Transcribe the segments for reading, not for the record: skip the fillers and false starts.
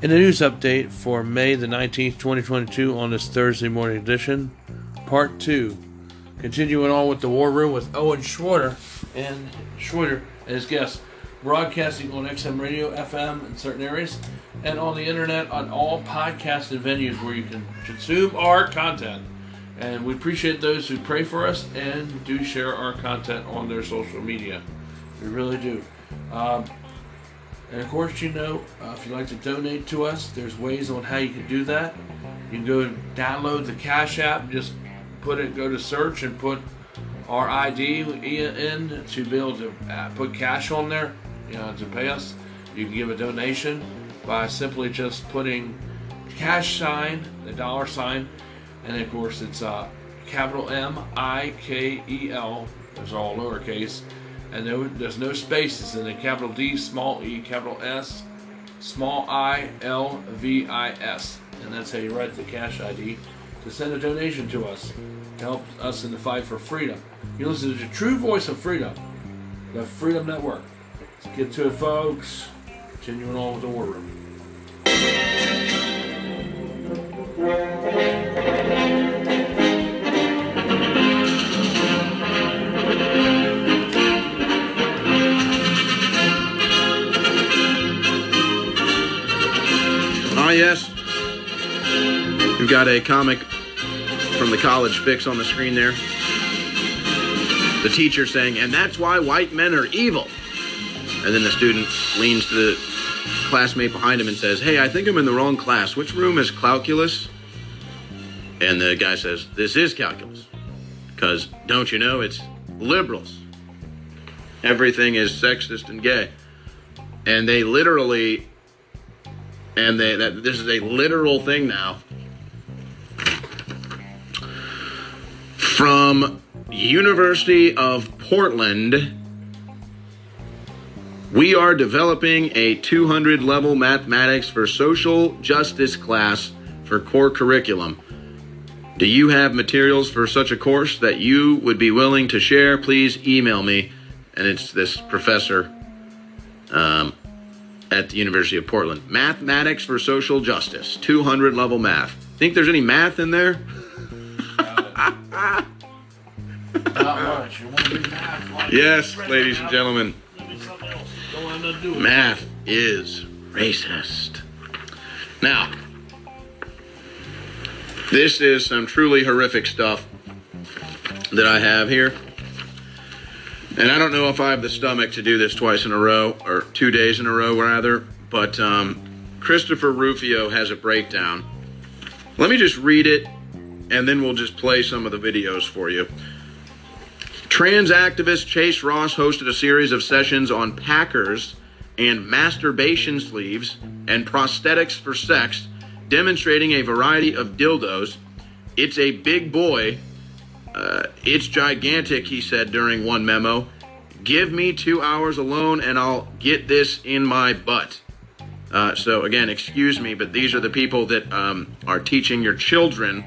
In a news update for May the 19th, 2022 on this Thursday morning edition, Part 2. Continuing on with the War Room with Owen Schroeder and his guests, broadcasting on XM radio, FM in certain areas, and on the internet on all podcasting venues where you can consume our content. And we appreciate those who pray for us and do share our content on their social media. We really do. And of course, if you'd like to donate to us, there's ways on how you can do that. You can go and download the Cash App, just go to search and put our ID in to be able to put cash on there, to pay us. You can give a donation by simply just putting cash sign, the dollar sign, and of course it's capital M-I-K-E-L, those are all lowercase, and there's no spaces in it, capital D, small e, capital S, small I, L-V-I-S, and that's how you write the cash ID to send a donation to us to help us in the fight for freedom. You listen to the true voice of freedom, the Freedom Network. Let's get to it, folks. Continuing on with the War Room. Yes, we've got a comic from the College Fix on the screen there. The teacher saying, "And that's why white men are evil." And then the student leans to the classmate behind him and says, "Hey, I think I'm in the wrong class. Which room is calculus?" And the guy says, "This is calculus. Because, don't you know, it's liberals. Everything is sexist and gay." And they literally... this is a literal thing now. From University of Portland, we are developing a 200 level mathematics for social justice class for core curriculum. Do you have materials for such a course that you would be willing to share? Please email me. And it's this professor at the University of Portland. Mathematics for social justice, 200 level math. Think there's any math in there? Not much. You want to do math? Yes, ladies and gentlemen. Do math is racist. Now, this is some truly horrific stuff that I have here. And I don't know if I have the stomach to do this twice in a row, or 2 days in a row, rather. But Christopher Rufio has a breakdown. Let me just read it, and then we'll just play some of the videos for you. Trans activist Chase Ross hosted a series of sessions on Packers and masturbation sleeves and prosthetics for sex, demonstrating a variety of dildos. It's a big boy. It's gigantic, he said during one memo. Give me 2 hours alone and I'll get this in my butt. So again, excuse me, but these are the people that are teaching your children.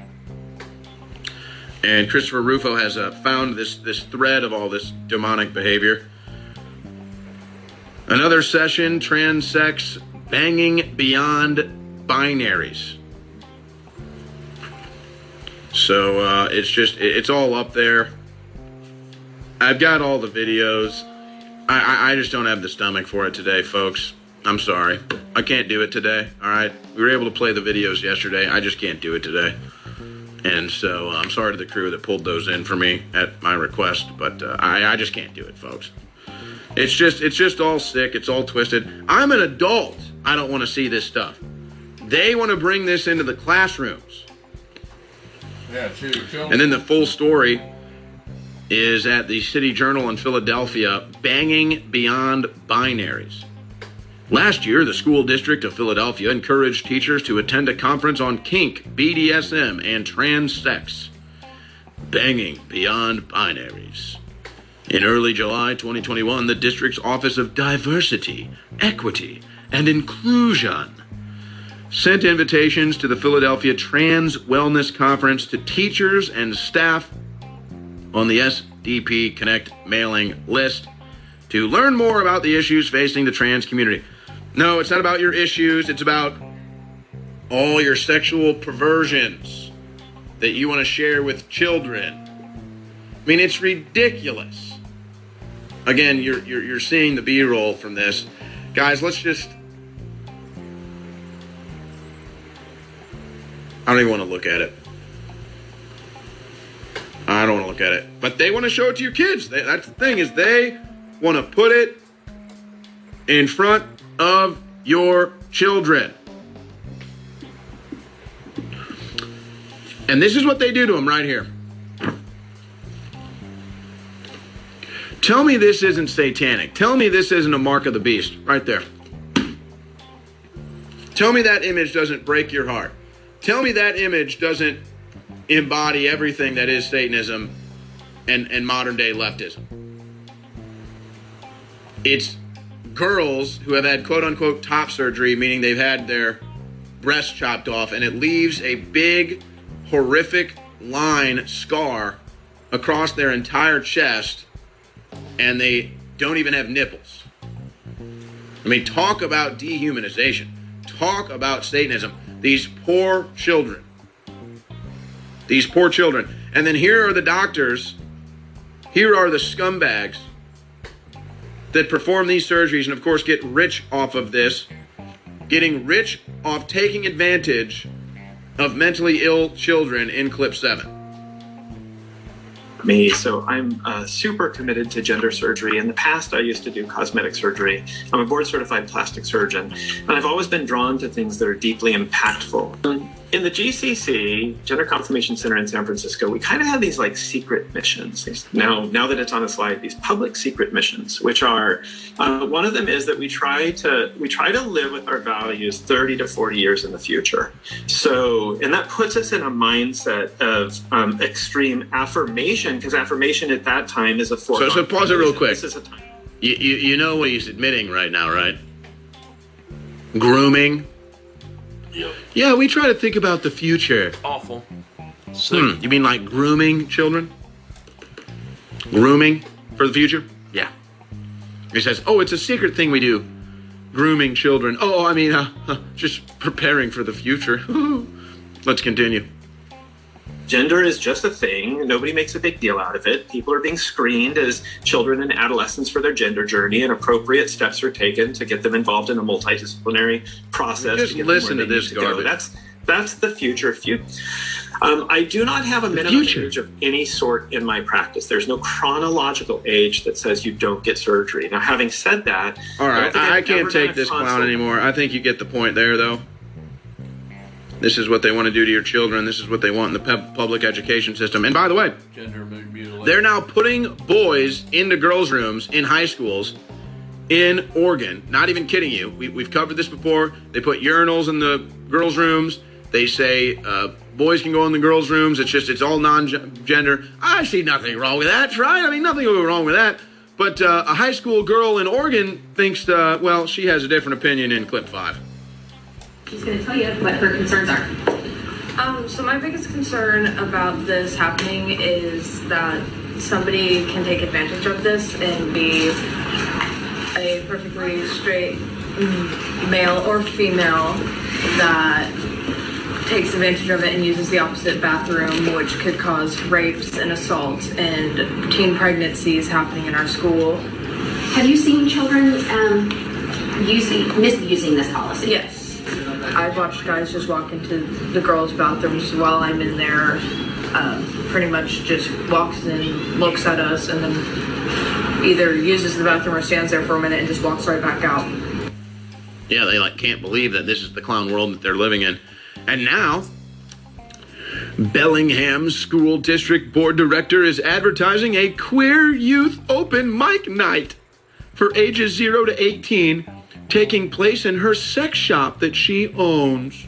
And Christopher Rufo has found this thread of all this demonic behavior. Another session, trans sex, banging beyond binaries. So it's all up there. I've got all the videos. I just don't have the stomach for it today, folks. I'm sorry. I can't do it today, all right? We were able to play the videos yesterday. I just can't do it today. And so I'm sorry to the crew that pulled those in for me at my request, but I just can't do it, folks. It's just all sick. It's all twisted. I'm an adult. I don't want to see this stuff. They want to bring this into the classrooms. Yeah, true. And then the full story is at the City Journal in Philadelphia, banging beyond binaries. Last year, the school district of Philadelphia encouraged teachers to attend a conference on kink, BDSM, and trans sex. Banging beyond binaries. In early July 2021, the district's Office of Diversity, Equity, and Inclusion sent invitations to the Philadelphia Trans Wellness Conference to teachers and staff on the SDP Connect mailing list to learn more about the issues facing the trans community. No, it's not about your issues. It's about all your sexual perversions that you want to share with children. I mean, it's ridiculous. Again, you're seeing the B-roll from this. Guys, let's just... I don't even want to look at it. I don't want to look at it. But they want to show it to your kids. That's the thing, is they want to put it in front of your children. And this is what they do to them right here. Tell me this isn't satanic. Tell me this isn't a mark of the beast. Right there. Tell me that image doesn't break your heart. Tell me that image doesn't embody everything that is Satanism and modern day leftism. It's girls who have had quote unquote top surgery, meaning they've had their breasts chopped off, and it leaves a big, horrific line scar across their entire chest, and they don't even have nipples. I mean, talk about dehumanization. Talk about Satanism. These poor children. These poor children. And then here are the doctors. Here are the scumbags that perform these surgeries and, of course, get rich off of this. Getting rich off taking advantage of mentally ill children in clip 7. Me. So I'm super committed to gender surgery. In the past, I used to do cosmetic surgery. I'm a board certified plastic surgeon, and I've always been drawn to things that are deeply impactful. In the GCC, Gender Confirmation Center in San Francisco, we kind of have these like secret missions. Now that it's on the slide, these public secret missions, which are, one of them is that we try to live with our values 30 to 40 years in the future. So, and that puts us in a mindset of extreme affirmation, because affirmation at that time is a foregone. So pause it real quick. This is a time. You know what he's admitting right now, right? Grooming. Yep. Yeah, we try to think about the future. Awful. You mean like grooming children? Grooming for the future? Yeah. He says, oh, it's a secret thing we do. Grooming children. Oh, I mean, just preparing for the future. Let's continue. Gender is just a thing. Nobody makes a big deal out of it. People are being screened as children and adolescents for their gender journey, and appropriate steps are taken to get them involved in a multidisciplinary process. Just listen to this garbage. That's the future. I do not have a minimum age of any sort in my practice. There's no chronological age that says you don't get surgery. Now, having said that, all right, I can't take this clown anymore. I think you get the point there, though. This is what they want to do to your children. This is what they want in the public education system. And by the way, they're now putting boys into girls' rooms in high schools in Oregon. Not even kidding you. We've covered this before. They put urinals in the girls' rooms. They say boys can go in the girls' rooms. It's all non-gender. I see nothing wrong with that, right? I mean, nothing wrong with that. But a high school girl in Oregon thinks, well, she has a different opinion in clip 5. She's going to tell you what her concerns are. So my biggest concern about this happening is that somebody can take advantage of this and be a perfectly straight male or female that takes advantage of it and uses the opposite bathroom, which could cause rapes and assaults and teen pregnancies happening in our school. Have you seen children misusing this policy? Yes. I've watched guys just walk into the girls' bathrooms while I'm in there, pretty much just walks in, looks at us, and then either uses the bathroom or stands there for a minute and just walks right back out. Yeah, they can't believe that this is the clown world that they're living in. And now, Bellingham School District Board Director is advertising a queer youth open mic night for ages 0 to 18, taking place in her sex shop that she owns.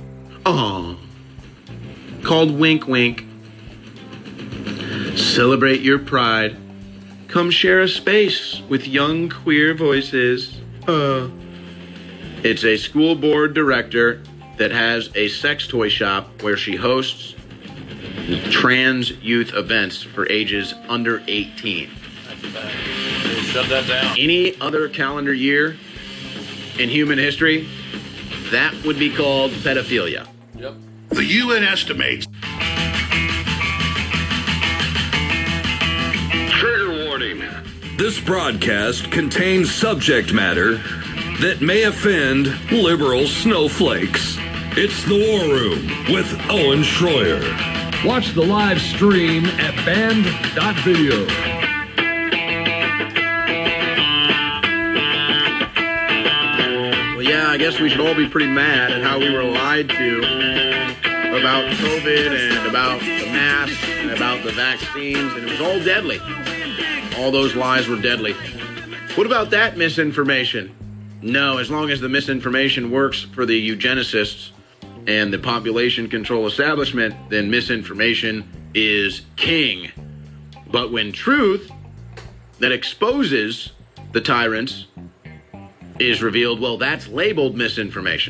Called Wink Wink. Celebrate your pride. Come share a space with young queer voices. It's a school board director that has a sex toy shop where she hosts trans youth events for ages under 18. Shut that down. Any other calendar year in human history, that would be called pedophilia. Yep. The UN estimates. Trigger warning. This broadcast contains subject matter that may offend liberal snowflakes. It's The War Room with Owen Schroyer. Watch the live stream at band.video. Well, yeah, I guess we should all be pretty mad at how we were lied to about COVID and about the masks and about the vaccines, and it was all deadly. All those lies were deadly. What about that misinformation? No, as long as the misinformation works for the eugenicists and the population control establishment, then misinformation is king. But when truth that exposes the tyrants is revealed, well, that's labeled misinformation.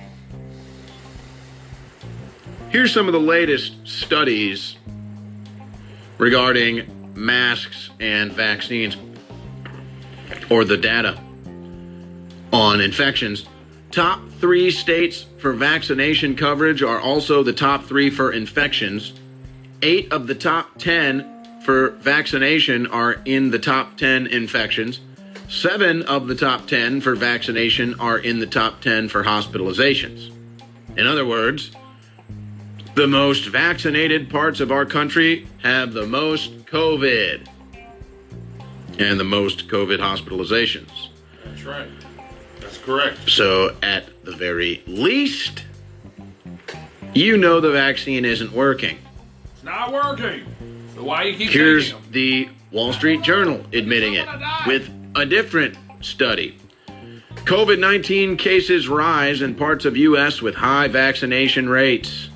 Here's some of the latest studies regarding masks and vaccines, or the data on infections. Top 3 states for vaccination coverage are also the top 3 for infections. 8 of the top 10 for vaccination are in the top 10 infections. 7 of the top 10 for vaccination are in the top 10 for hospitalizations. In other words, the most vaccinated parts of our country have the most COVID and the most COVID hospitalizations. That's right. That's correct. So at the very least, you know the vaccine isn't working. It's not working. So why you keep Here's taking them? the Wall Street Journal admitting it with a different study. COVID-19 cases rise in parts of U.S. with high vaccination rates.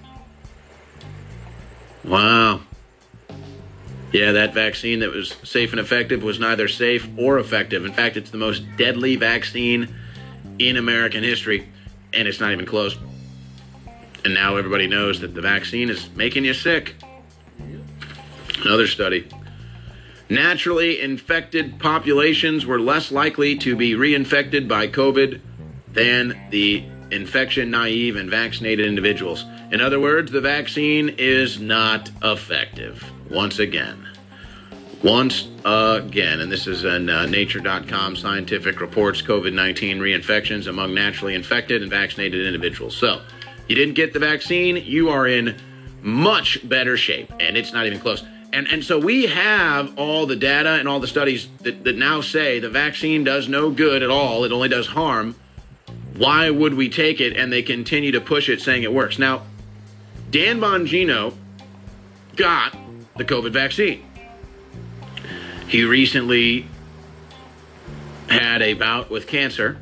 Wow. Yeah, that vaccine that was safe and effective was neither safe or effective. In fact, it's the most deadly vaccine in American history, and it's not even close. And now everybody knows that the vaccine is making you sick. Another study. Naturally infected populations were less likely to be reinfected by COVID than the infection-naive and vaccinated individuals. In other words, the vaccine is not effective. Once again. And this is in Nature.com. Scientific reports COVID-19 reinfections among naturally infected and vaccinated individuals. So, you didn't get the vaccine, you are in much better shape, and it's not even close. And so we have all the data and all the studies that now say the vaccine does no good at all, it only does harm. Why would we take it? And they continue to push it, saying it works. Now, Dan Bongino got the COVID vaccine. He recently had a bout with cancer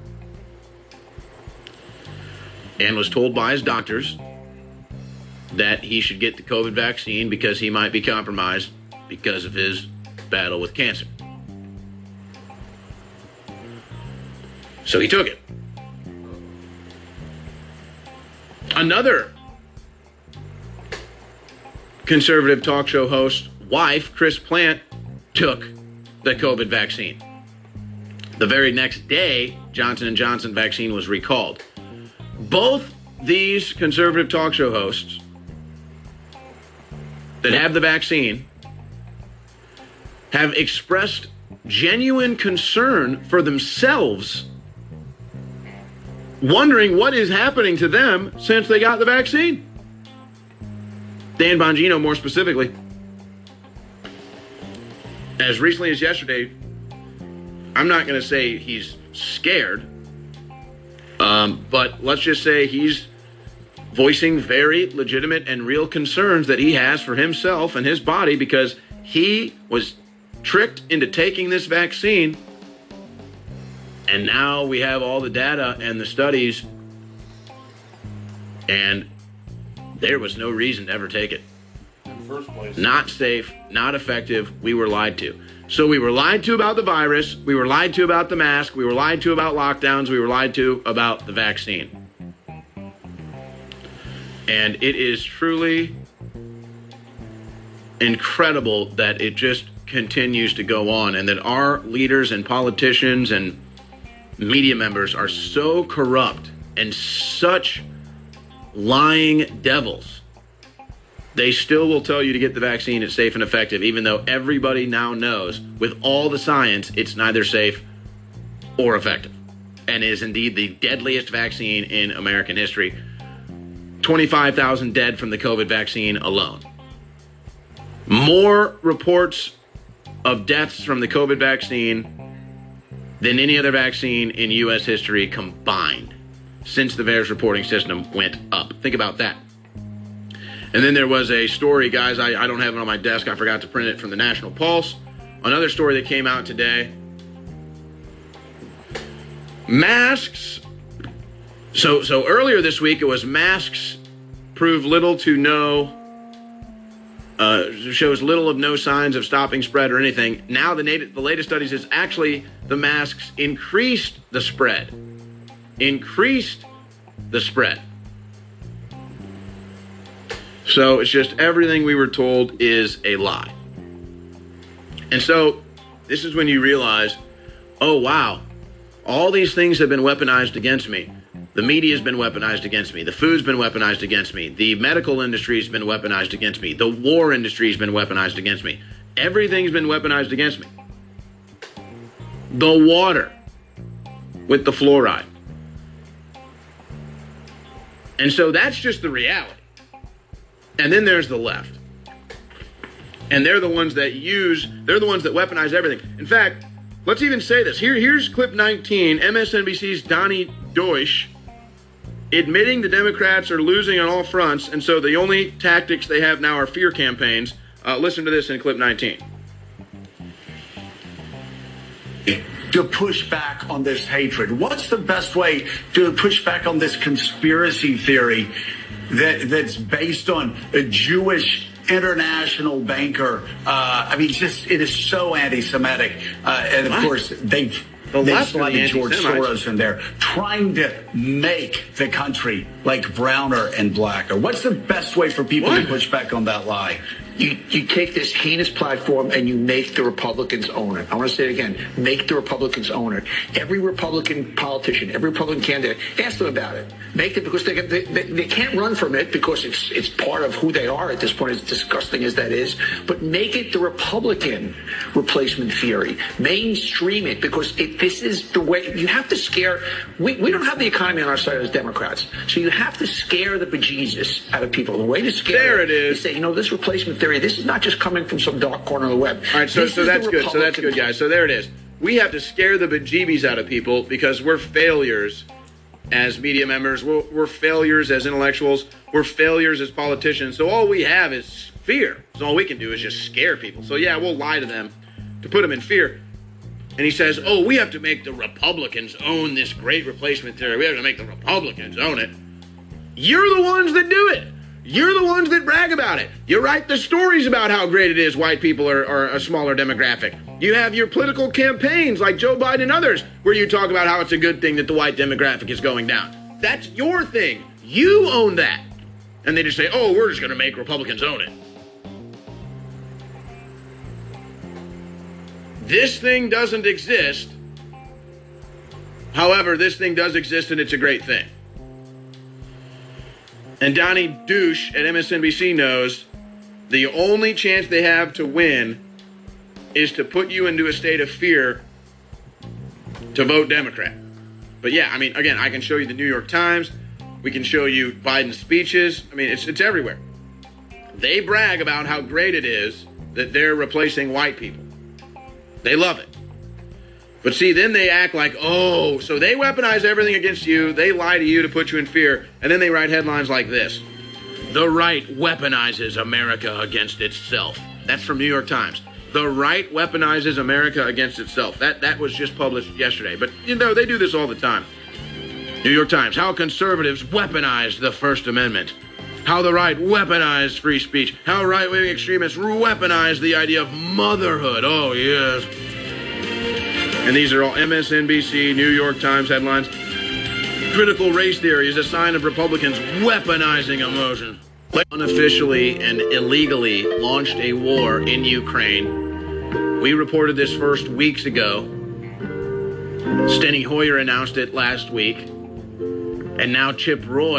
and was told by his doctors that he should get the COVID vaccine because he might be compromised because of his battle with cancer. So he took it. Another conservative talk show host, wife, Chris Plant, took the COVID vaccine. The very next day, Johnson & Johnson vaccine was recalled. Both these conservative talk show hosts that have the vaccine have expressed genuine concern for themselves, wondering what is happening to them since they got the vaccine. Dan Bongino, more specifically, as recently as yesterday, I'm not going to say he's scared, but let's just say he's voicing very legitimate and real concerns that he has for himself and his body because he was tricked into taking this vaccine, and now we have all the data and the studies, and there was no reason to ever take it. In the first place. Not safe, not effective. We were lied to. So we were lied to about the virus. We were lied to about the mask. We were lied to about lockdowns. We were lied to about the vaccine. And it is truly incredible that it just continues to go on and that our leaders and politicians and media members are so corrupt and such lying devils. They still will tell you to get the vaccine, it's safe and effective, even though everybody now knows with all the science it's neither safe or effective, and is indeed the deadliest vaccine in American history. 25,000 dead from the COVID vaccine alone. More reports of deaths from the COVID vaccine than any other vaccine in U.S. history combined since the VAERS reporting system went up. Think about that. And then there was a story, guys, I don't have it on my desk. I forgot to print it, from the National Pulse. Another story that came out today. Masks. So earlier this week, it was masks prove little to no, shows little of no signs of stopping spread or anything. Now the latest studies is actually the masks increased the spread. Increased the spread. So it's just everything we were told is a lie. And so this is when you realize, oh, wow, all these things have been weaponized against me. The media has been weaponized against me. The food's been weaponized against me. The medical industry has been weaponized against me. The war industry has been weaponized against me. Everything's been weaponized against me. The water with the fluoride. And so that's just the reality. And then there's the left. And they're the ones that weaponize everything. In fact, let's even say this. Here's clip 19, MSNBC's Donnie Deutsch admitting the Democrats are losing on all fronts, and so the only tactics they have now are fear campaigns. Listen to this in clip 19. To push back on this hatred? What's the best way to push back on this conspiracy theory that's based on a Jewish international banker? It is so anti-Semitic. And of course, they've slotted George Soros in there, trying to make the country like browner and blacker. What's the best way for people to push back on that lie? You take this heinous platform and you make the Republicans own it. I want to say it again. Make the Republicans own it. Every Republican politician, every Republican candidate, ask them about it. Make it, because they can't run from it because it's part of who they are at this point, as disgusting as that is. But make it the Republican replacement theory. Mainstream it, because this is the way. You have to scare. We don't have the economy on our side as Democrats. So you have to scare the bejesus out of people. The way to scare there it is. Say, this replacement theory, this is not just coming from some dark corner of the web. All right, so that's good. So that's good, guys. So there it is. We have to scare the bejeebies out of people because we're failures as media members. We're failures as intellectuals. We're failures as politicians. So all we have is fear. So all we can do is just scare people. So yeah, we'll lie to them to put them in fear. And he says, oh, we have to make the Republicans own this great replacement theory. We have to make the Republicans own it. You're the ones that do it. You're the ones that brag about it. You write the stories about how great it is white people are a smaller demographic. You have your political campaigns like Joe Biden and others where you talk about how it's a good thing that the white demographic is going down. That's your thing. You own that. And they just say, oh, we're just going to make Republicans own it. This thing doesn't exist. However, this thing does exist, and it's a great thing. And Donnie Deutsch at MSNBC knows the only chance they have to win is to put you into a state of fear to vote Democrat. But yeah, again, I can show you the New York Times. We can show you Biden's speeches. It's everywhere. They brag about how great it is that they're replacing white people. They love it. But see, then they act like, oh, so they weaponize everything against you. They lie to you to put you in fear. And then they write headlines like this. The right weaponizes America against itself. That's from New York Times. The right weaponizes America against itself. That was just published yesterday. But, they do this all the time. New York Times, how conservatives weaponized the First Amendment. How the right weaponized free speech. How right-wing extremists weaponized the idea of motherhood. Oh, yes. And these are all MSNBC, New York Times headlines. Critical race theory is a sign of Republicans weaponizing emotion. Unofficially and illegally launched a war in Ukraine. We reported this first weeks ago. Steny Hoyer announced it last week. And now Chip Roy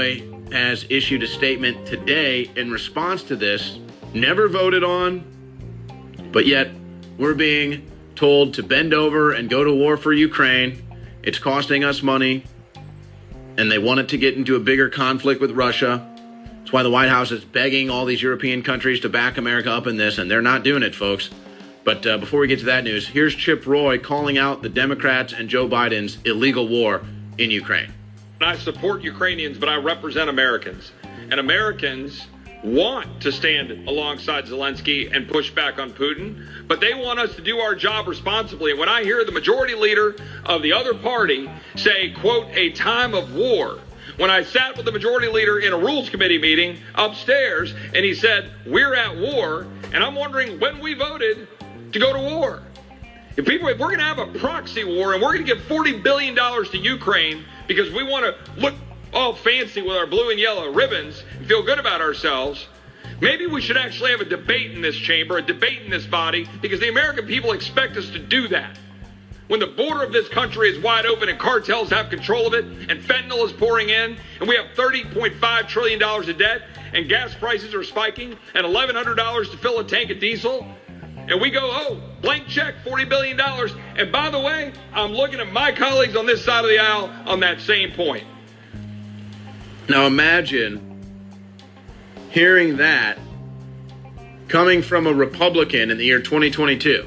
has issued a statement today in response to this, never voted on, but yet we're being told to bend over and go to war for Ukraine. It's costing us money, and they want it to get into a bigger conflict with Russia. That's why the White House is begging all these European countries to back America up in this, and they're not doing it, folks. But before we get to that news, here's Chip Roy calling out the Democrats and Joe Biden's illegal war in Ukraine. I support Ukrainians, but I represent Americans. And Americans want to stand alongside Zelensky and push back on Putin, but they want us to do our job responsibly. And when I hear the majority leader of the other party say, quote, a time of war, when I sat with the majority leader in a rules committee meeting upstairs and he said, we're at war, and I'm wondering when we voted to go to war. If we're going to have a proxy war and we're going to give $40 billion to Ukraine because we want to look all fancy with our blue and yellow ribbons and feel good about ourselves, maybe we should actually have a debate in this chamber, a debate in this body, because the American people expect us to do that. When the border of this country is wide open and cartels have control of it and fentanyl is pouring in and we have $30.5 trillion of debt and gas prices are spiking and $1,100 to fill a tank of diesel, and we go, oh, blank check, $40 billion. And by the way, I'm looking at my colleagues on this side of the aisle on that same point. Now imagine hearing that coming from a Republican in the year 2022.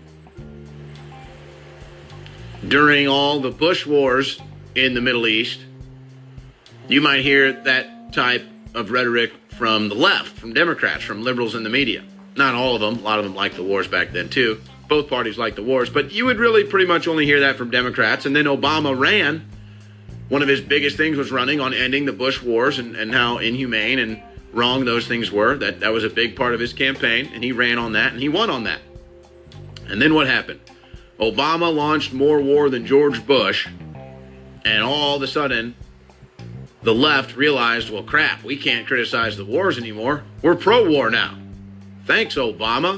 During all the Bush wars in the Middle East, you might hear that type of rhetoric from the left, from Democrats, from liberals in the media. Not all of them. A lot of them liked the wars back then, too. Both parties liked the wars. But you would really pretty much only hear that from Democrats. And then Obama ran. One of his biggest things was running on ending the Bush wars and how inhumane and wrong those things were. That was a big part of his campaign. And he ran on that, and he won on that. And then what happened? Obama launched more war than George Bush. And all of a sudden, the left realized, well, crap, we can't criticize the wars anymore. We're pro-war now. Thanks, Obama.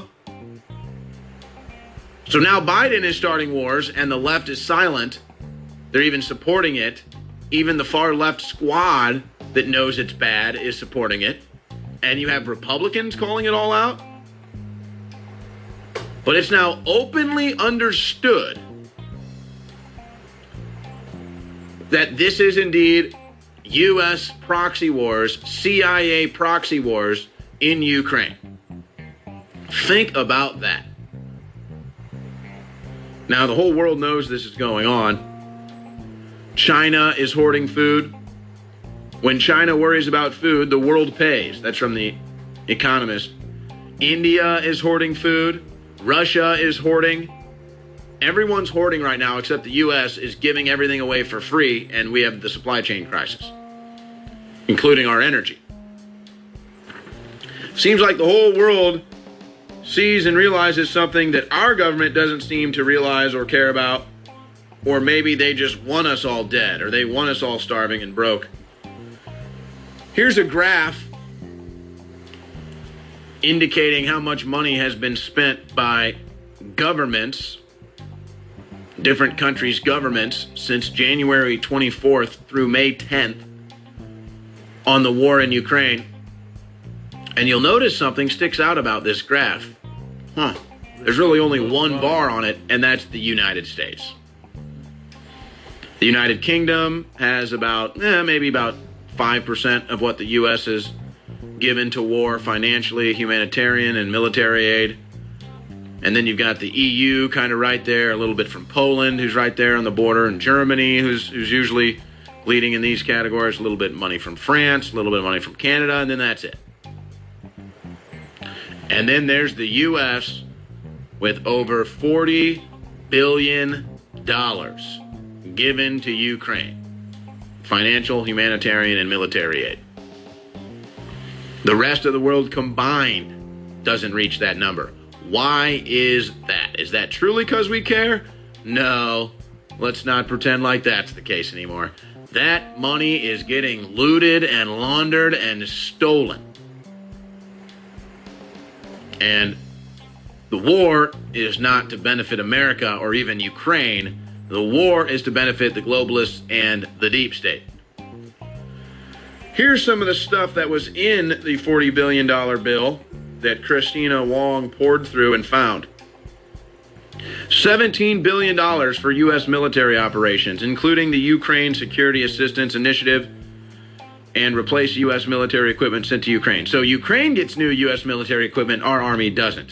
So now Biden is starting wars and the left is silent. They're even supporting it. Even the far left squad that knows it's bad is supporting it. And you have Republicans calling it all out. But it's now openly understood that this is indeed U.S. proxy wars, CIA proxy wars in Ukraine. Think about that. Now, the whole world knows this is going on. China is hoarding food. When China worries about food, the world pays. That's from The Economist. India is hoarding food. Russia is hoarding. Everyone's hoarding right now except the U.S. is giving everything away for free, and we have the supply chain crisis, including our energy. Seems like the whole world sees and realizes something that our government doesn't seem to realize or care about, or maybe they just want us all dead, or they want us all starving and broke. Here's a graph indicating how much money has been spent by governments, different countries' governments, since January 24th through May 10th on the war in Ukraine. And you'll notice something sticks out about this graph. There's really only one bar on it, and that's the United States. The United Kingdom has about, maybe about 5% of what the U.S. has given to war financially, humanitarian, and military aid. And then you've got the EU kind of right there, a little bit from Poland, who's right there on the border, and Germany, who's usually leading in these categories, a little bit of money from France, a little bit of money from Canada, and then that's it. And then there's the U.S. with over $40 billion given to Ukraine. Financial, humanitarian, and military aid. The rest of the world combined doesn't reach that number. Why is that? Is that truly because we care? No. Let's not pretend like that's the case anymore. That money is getting looted and laundered and stolen. And the war is not to benefit America or even Ukraine. The war is to benefit the globalists and the deep state. Here's some of the stuff that was in the $40 billion bill that Christina Wong poured through and found. $17 billion for U.S. military operations, including the Ukraine Security Assistance Initiative, and replace U.S. military equipment sent to Ukraine. So Ukraine gets new U.S. military equipment, our Army doesn't.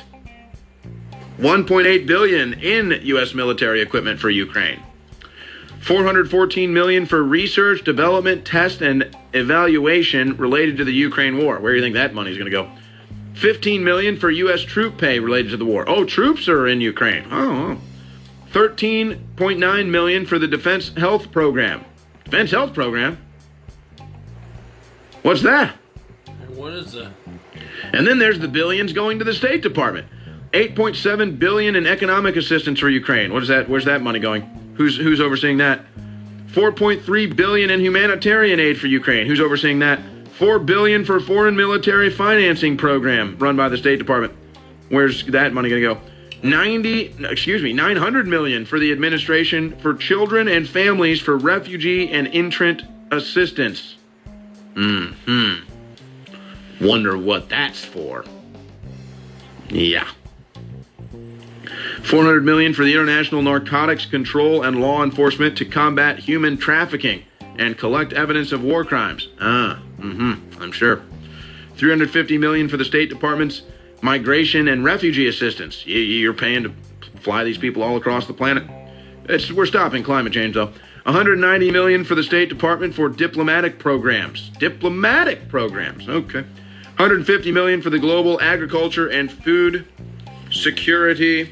$1.8 billion in U.S. military equipment for Ukraine. $414 million for research, development, test, and evaluation related to the Ukraine war. Where do you think that money's going to go? $15 million for U.S. troop pay related to the war. Oh, troops are in Ukraine. Oh. $13.9 million for the Defense Health Program. Defense Health Program? What's that? What is that? And then there's the billions going to the State Department. $8.7 billion in economic assistance for Ukraine. What is that? Where's that money going? Who's overseeing that? $4.3 billion in humanitarian aid for Ukraine. Who's overseeing that? $4 billion for foreign military financing program run by the State Department. Where's that money going to go? $900 million for the Administration for Children and Families for Refugee and Entrant Assistance. Wonder what that's for. Yeah. $400 million for the International Narcotics Control and Law Enforcement to combat human trafficking and collect evidence of war crimes. I'm sure. $350 million for the State Department's Migration and Refugee Assistance. You're paying to fly these people all across the planet. We're stopping climate change, though. $190 million for the State Department for diplomatic programs. Diplomatic programs, okay. $150 million for the Global Agriculture and Food Security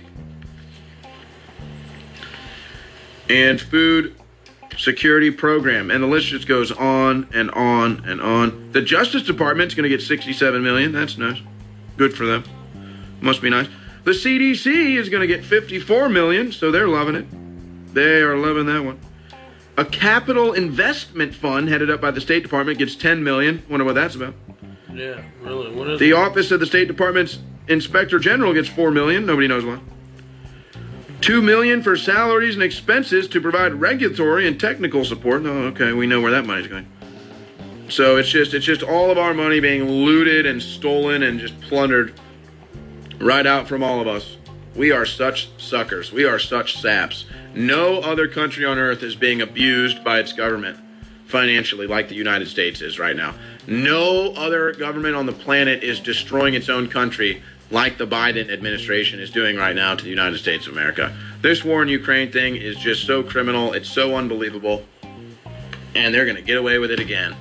Program. And the list just goes on and on and on. The Justice Department's going to get $67 million. That's nice. Good for them. Must be nice. The CDC is going to get $54 million, so they're loving it. They are loving that one. A capital investment fund headed up by the State Department gets $10 million. Wonder what that's about. Yeah, really. What is the Office of the State Department's Inspector General gets $4 million. Nobody knows why. $2 million for salaries and expenses to provide regulatory and technical support. Oh, okay, we know where that money's going. So it's just all of our money being looted and stolen and just plundered right out from all of us. We are such suckers. We are such saps. No other country on earth is being abused by its government financially like the United States is right now. No other government on the planet is destroying its own country like the Biden administration is doing right now to the United States of America. This war in Ukraine thing is just so criminal. It's so unbelievable. And they're going to get away with it again.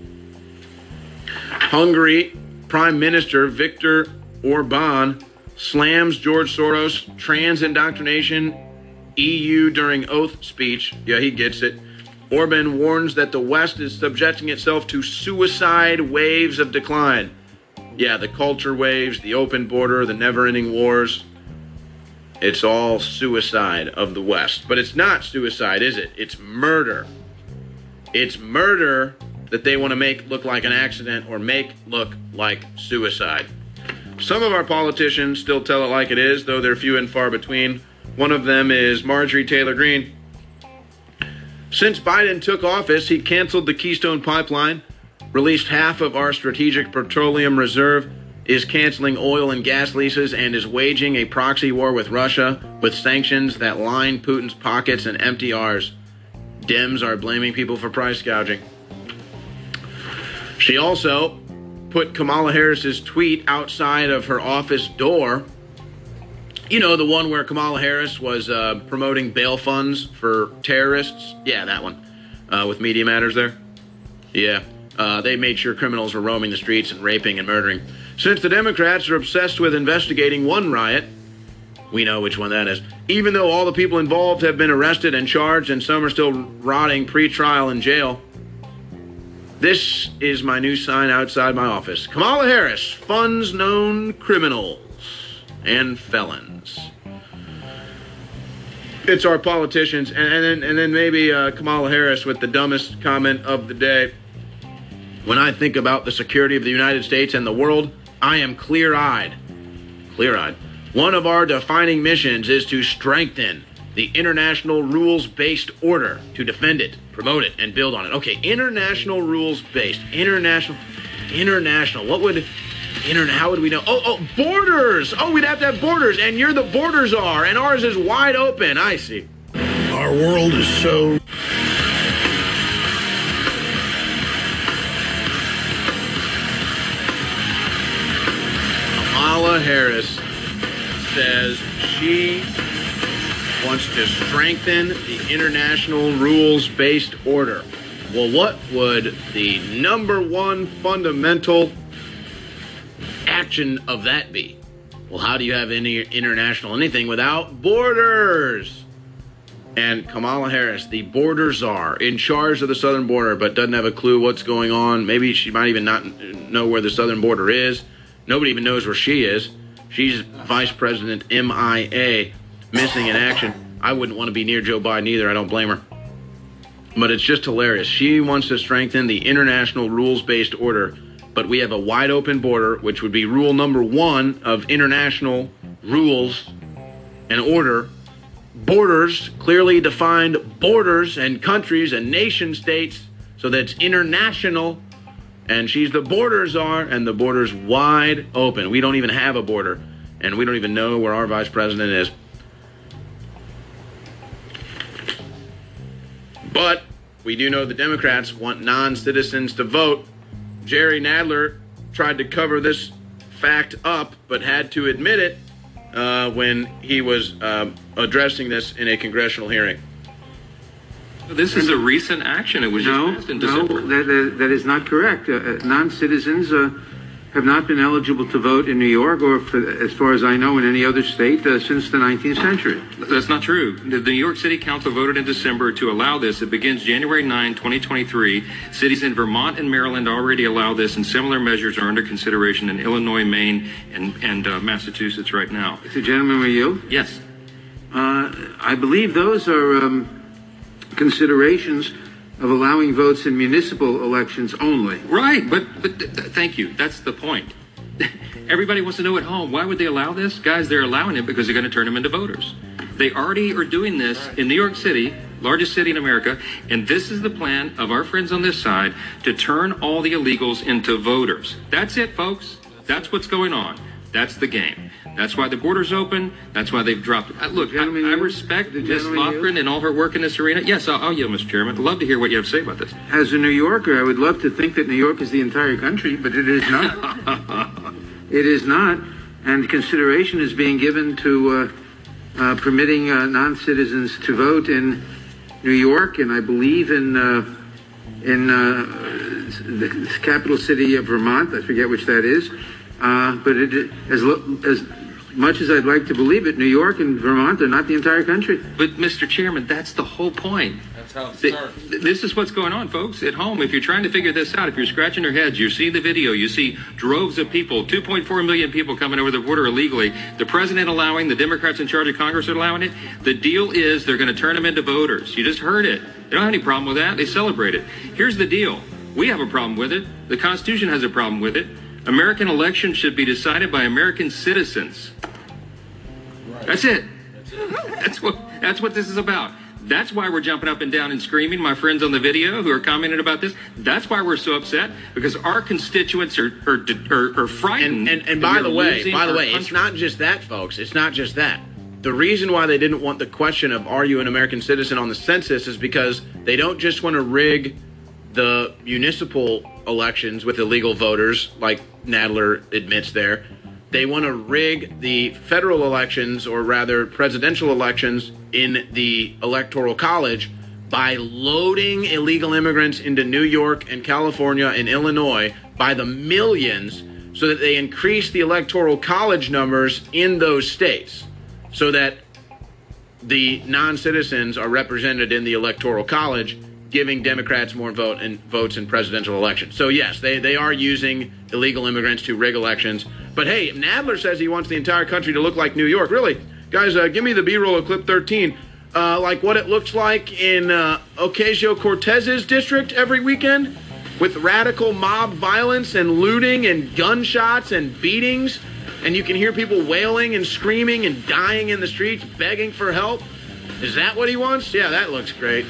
Hungary Prime Minister Viktor Orban slams George Soros' trans indoctrination EU during oath speech. Yeah, he gets it. Orban warns that the West is subjecting itself to suicide waves of decline. Yeah, the culture waves, the open border, the never-ending wars. It's all suicide of the West. But it's not suicide, is it? It's murder. It's murder that they want to make look like an accident or make look like suicide. Some of our politicians still tell it like it is, though they're few and far between. One of them is Marjorie Taylor Greene. Since Biden took office, he canceled the Keystone Pipeline, released half of our strategic petroleum reserve, is canceling oil and gas leases, and is waging a proxy war with Russia with sanctions that line Putin's pockets and empty ours. Dems are blaming people for price gouging. She also put Kamala Harris's tweet outside of her office door. You know, the one where Kamala Harris was promoting bail funds for terrorists? Yeah, that one. With Media Matters there? Yeah. They made sure criminals were roaming the streets and raping and murdering. Since the Democrats are obsessed with investigating one riot, we know which one that is, even though all the people involved have been arrested and charged and some are still rotting pre-trial in jail. This is my new sign outside my office. Kamala Harris funds known criminals and felons. It's our politicians, and then maybe Kamala Harris with the dumbest comment of the day. When I think about the security of the United States and the world, I am clear-eyed. Clear-eyed. One of our defining missions is to strengthen the international rules-based order to defend it, promote it, and build on it. Okay, international rules-based. International. What would... how would we know? Oh, borders! Oh, we'd have to have borders, and you're the border czar, and ours is wide open. I see. Our world is so... Kamala Harris says she wants to strengthen the international rules-based order. Well, what would the number one fundamental action of that be? Well, how do you have any international anything without borders? And Kamala Harris, the border czar, in charge of the southern border, but doesn't have a clue what's going on. Maybe she might even not know where the southern border is. Nobody even knows where she is. She's Vice President MIA, missing in action. I wouldn't want to be near Joe Biden either. I don't blame her. But it's just hilarious. She wants to strengthen the international rules-based order, but we have a wide open border, which would be rule number one of international rules and order. Borders, clearly defined borders and countries and nation states, so that's international. And she's the border czar, and the border's wide open. We don't even have a border, and we don't even know where our vice president is. But we do know the Democrats want non-citizens to vote. Jerry Nadler tried to cover this fact up, but had to admit it when he was addressing this in a congressional hearing. This is a recent action. It was just passed in December. No, that is not correct. Non-citizens have not been eligible to vote in New York or, as far as I know, in any other state since the 19th century. That's not true. The New York City Council voted in December to allow this. It begins January 9, 2023. Cities in Vermont and Maryland already allow this, and similar measures are under consideration in Illinois, Maine, and Massachusetts right now. If the gentleman will yield? Yes. I believe those are considerations of allowing votes in municipal elections only. Right, but thank you. That's the point. Everybody wants to know at home, why would they allow this? Guys, they're allowing it because they're going to turn them into voters. They already are doing this in New York City, largest city in America, and this is the plan of our friends on this side to turn all the illegals into voters. That's it, folks. That's what's going on. That's the game. That's why the border's open. That's why they've dropped it. Look, I respect Ms. Loughran and all her work in this arena. Yes, I'll yield, Mr. Chairman. I'd love to hear what you have to say about this. As a New Yorker, I would love to think that New York is the entire country, but it is not. It is not. And consideration is being given to permitting non-citizens to vote in New York, and I believe in the capital city of Vermont. I forget which that is. But as much as I'd like to believe it, New York and Vermont are not the entire country. But, Mr. Chairman, that's the whole point. That's how it starts. This is what's going on, folks, at home. If you're trying to figure this out, if you're scratching your heads, you see the video, you see droves of people, 2.4 million people coming over the border illegally, the president allowing, the Democrats in charge of Congress are allowing it. The deal is they're going to turn them into voters. You just heard it. They don't have any problem with that. They celebrate it. Here's the deal. We have a problem with it. The Constitution has a problem with it. American elections should be decided by American citizens. Right. That's it. That's what this is about. That's why we're jumping up and down and screaming, my friends on the video who are commenting about this. That's why we're so upset, because our constituents are frightened. And by the way, it's not just that, folks. It's not just that. The reason why they didn't want the question of are you an American citizen on the census is because they don't just want to rig the municipal elections with illegal voters, like Nadler admits there. They want to rig the federal elections, or rather presidential elections, in the Electoral College by loading illegal immigrants into New York and California and Illinois by the millions, so that they increase the Electoral College numbers in those states, so that the non-citizens are represented in the Electoral College, giving Democrats more votes in presidential elections. So yes, they are using illegal immigrants to rig elections. But hey, Nadler says he wants the entire country to look like New York. Really? Guys, give me the B-roll of clip 13. Like what it looks like in Ocasio-Cortez's district every weekend, with radical mob violence and looting and gunshots and beatings. And you can hear people wailing and screaming and dying in the streets, begging for help. Is that what he wants? Yeah, that looks great.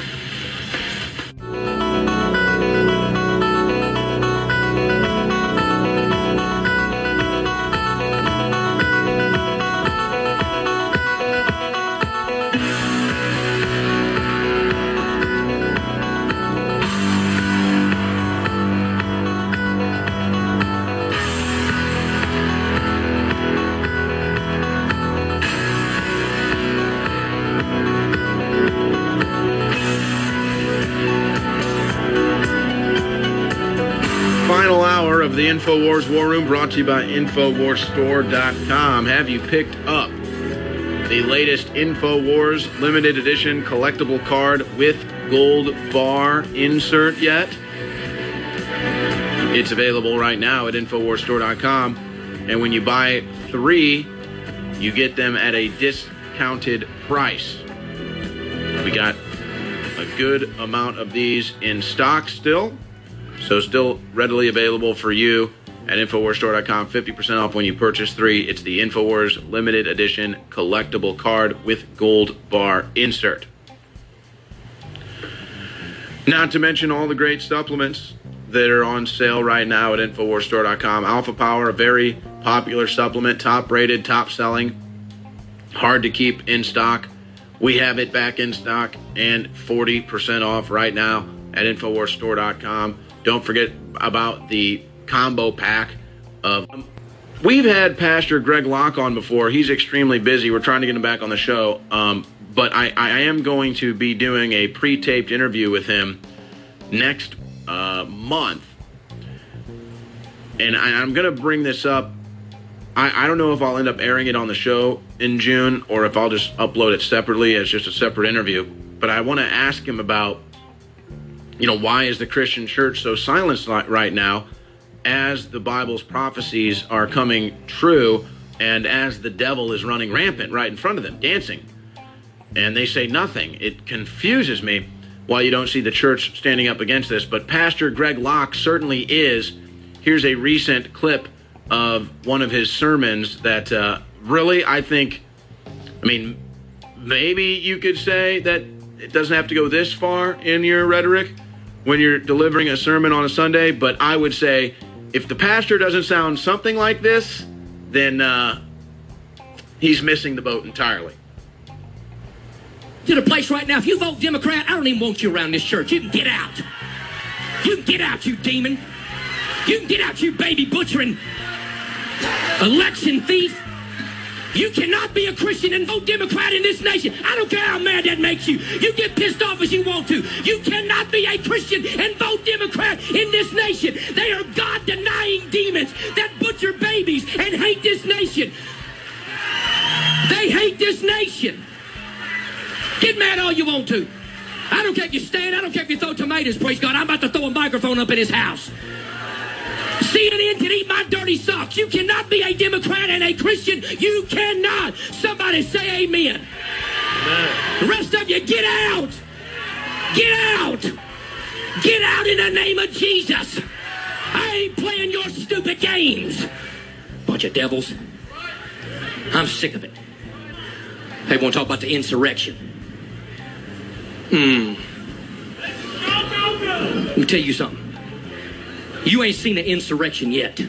Final hour of the InfoWars War Room brought to you by InfoWarsStore.com. Have you picked up the latest InfoWars limited edition collectible card with gold bar insert yet? It's available right now at InfoWarsStore.com. And when you buy 3, you get them at a discounted price. We got a good amount of these in stock still. So still readily available for you at InfoWarsStore.com. 50% off when you purchase 3. It's the InfoWars limited edition collectible card with gold bar insert. Not to mention all the great supplements that are on sale right now at InfoWarsStore.com. Alpha Power, a very popular supplement, top rated, top selling, hard to keep in stock. We have it back in stock and 40% off right now at InfoWarsStore.com. Don't forget about the combo pack of... We've had Pastor Greg Locke on before. He's extremely busy. We're trying to get him back on the show. But I am going to be doing a pre-taped interview with him next month. And I'm going to bring this up. I don't know if I'll end up airing it on the show in June or if I'll just upload it separately as just a separate interview. But I want to ask him about, why is the Christian church so silenced right now as the Bible's prophecies are coming true and as the devil is running rampant right in front of them, dancing? And they say nothing. It confuses me why you don't see the church standing up against this. But Pastor Greg Locke certainly is. Here's a recent clip of one of his sermons that really, maybe you could say that it doesn't have to go this far in your rhetoric when you're delivering a sermon on a Sunday, but I would say if the pastor doesn't sound something like this, then he's missing the boat entirely. To the place right now, if you vote Democrat, I don't even want you around this church. You can get out. You can get out, you demon. You can get out, you baby butchering election thief. You cannot be a Christian and vote Democrat in this nation. I don't care how mad that makes you. You get pissed off as you want to. You cannot be a Christian and vote Democrat in this nation. They are God-denying demons that butcher babies and hate this nation. They hate this nation. Get mad all you want to. I don't care if you stand. I don't care if you throw tomatoes, praise God. I'm about to throw a microphone up in his house. CNN can eat my dirty socks. You cannot be a Democrat and a Christian. You cannot. Somebody say amen. The rest of you, get out. Get out. Get out in the name of Jesus. I ain't playing your stupid games. Bunch of devils. I'm sick of it. They want to talk about the insurrection. Let me tell you something. You ain't seen an insurrection yet.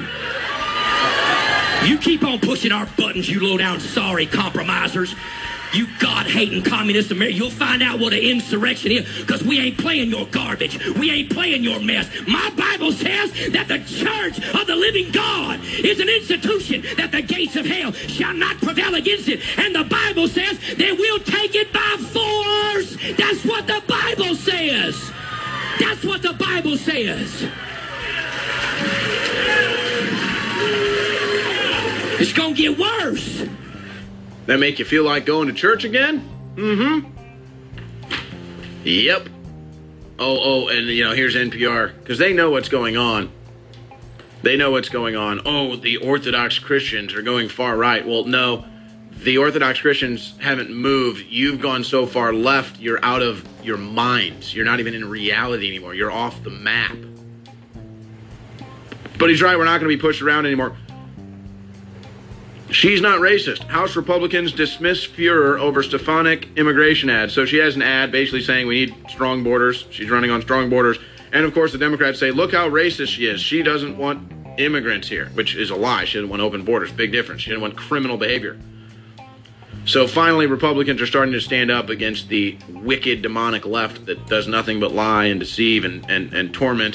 You keep on pushing our buttons, you low-down sorry compromisers. You God-hating communist America. You'll find out what an insurrection is, because we ain't playing your garbage. We ain't playing your mess. My Bible says that the church of the living God is an institution that the gates of hell shall not prevail against it. And the Bible says that we'll take it by force. That's what the Bible says. That's what the Bible says. It's gonna get worse. That make you feel like going to church again? Mm-hmm. Yep. Oh, and here's NPR, because they know what's going on. They know what's going on. Oh, the Orthodox Christians are going far right. Well, no, the Orthodox Christians haven't moved. You've gone so far left, you're out of your minds. You're not even in reality anymore. You're off the map. But he's right, we're not going to be pushed around anymore. She's not racist. House Republicans dismiss furor over Stefanik immigration ad. So she has an ad basically saying we need strong borders. She's running on strong borders. And of course the Democrats say, look how racist she is. She doesn't want immigrants here, which is a lie. She doesn't want open borders. Big difference. She didn't want criminal behavior. So finally, Republicans are starting to stand up against the wicked, demonic left that does nothing but lie and deceive and torment.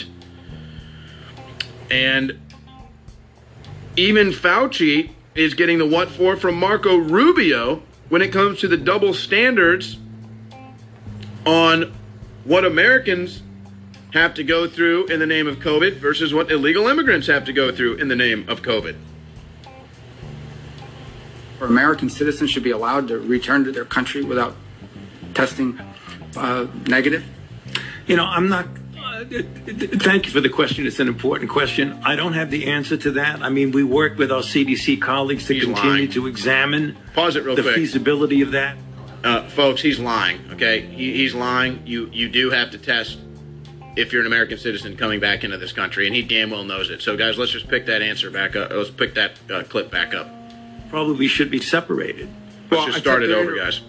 And even Fauci is getting the what for from Marco Rubio when it comes to the double standards on what Americans have to go through in the name of COVID versus what illegal immigrants have to go through in the name of COVID. American citizens should be allowed to return to their country without testing negative? You know, I'm not. Thank you for the question. It's an important question. I don't have the answer to that. I mean, we work with our CDC colleagues to continue to examine the feasibility of that. Folks, he's lying, okay? He's lying. You do have to test if you're an American citizen coming back into this country, and he damn well knows it. So, guys, let's just pick that answer back up. Let's pick that clip back up. Probably should be separated. Let's just start it over, guys.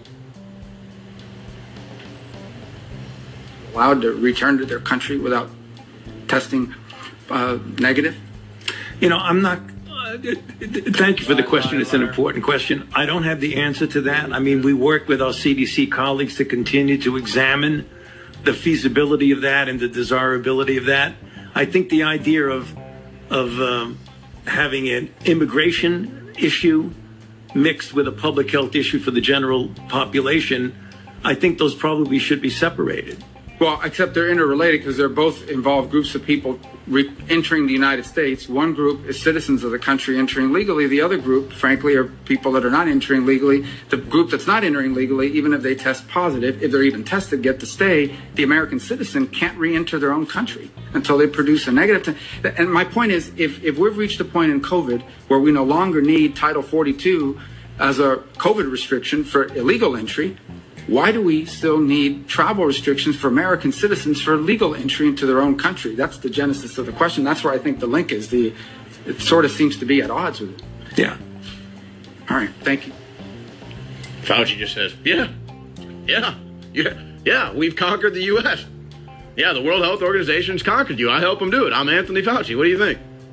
Allowed to return to their country without testing negative? You know, I'm not. Thank you for the question. It's an important question. I don't have the answer to that. I mean, we work with our CDC colleagues to continue to examine the feasibility of that and the desirability of that. I think the idea of having an immigration issue mixed with a public health issue for the general population, I think those probably should be separated. Well, except they're interrelated because they're both involve groups of people entering the United States. One group is citizens of the country entering legally. The other group, frankly, are people that are not entering legally. The group that's not entering legally, even if they test positive, if they're even tested, get to stay. The American citizen can't re-enter their own country until they produce a negative. And my point is, if we've reached a point in COVID where we no longer need Title 42 as a COVID restriction for illegal entry, why do we still need travel restrictions for American citizens for legal entry into their own country? That's the genesis of the question. That's where I think the link is. It sort of seems to be at odds with it. Yeah. All right. Thank you. Fauci just says, yeah, we've conquered the U.S. Yeah, the World Health Organization's conquered you. I help them do it. I'm Anthony Fauci. What do you think?